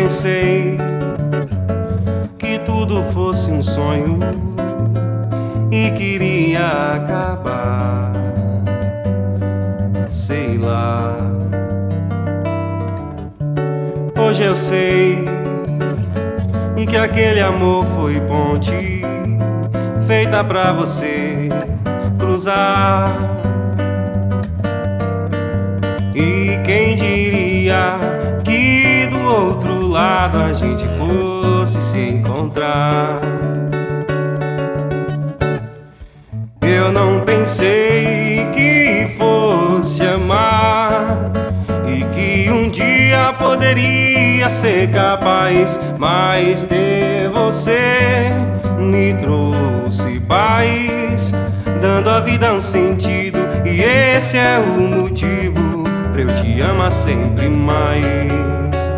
pensei que tudo fosse um sonho e queria acabar, sei lá. Hoje eu sei que aquele amor foi ponte feita pra você cruzar. E quem diria que do outro lado a gente fosse se encontrar? Eu não pensei que fosse amar e que um dia poderia ser capaz, mas ter você me trouxe paz, dando à vida um sentido, e esse é o motivo pra eu te amar sempre mais.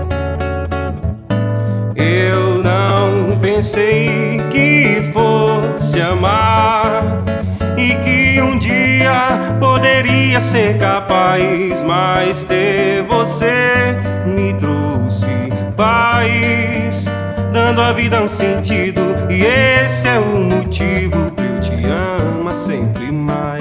Eu não pensei que fosse amar e que um dia poderia ser capaz, mas ter você me trouxe paz, dando à vida um sentido, e esse é o motivo pra eu te amar sempre mais.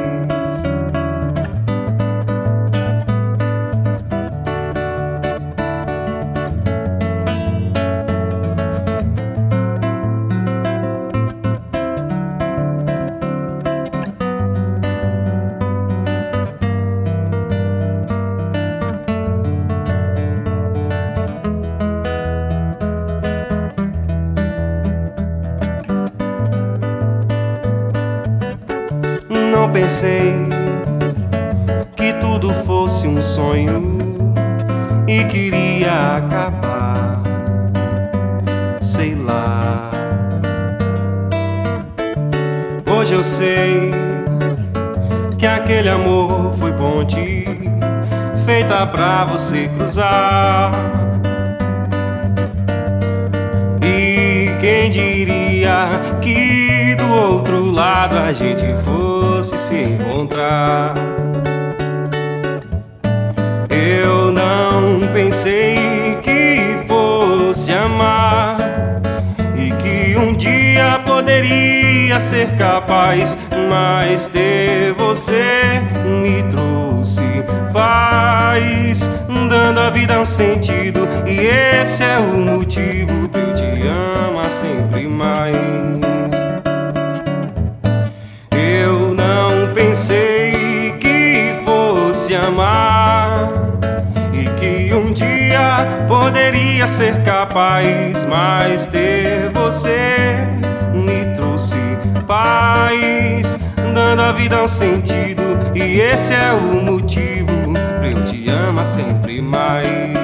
Não pensei que tudo fosse um sonho e queria acabar, sei lá. Hoje eu sei que aquele amor foi ponte feita pra você cruzar. E quem diria que do outro lado a gente fosse se encontrar? Eu não pensei que fosse amar e que um dia poderia ser capaz, mas ter você me trouxe paz, dando à vida um sentido, e esse é o motivo pra eu te amar sempre mais. Eu não pensei que fosse amar e que um dia poderia ser capaz, mas ter você me trouxe paz, dando à vida um sentido, e esse é o motivo pra eu te amar sempre mais.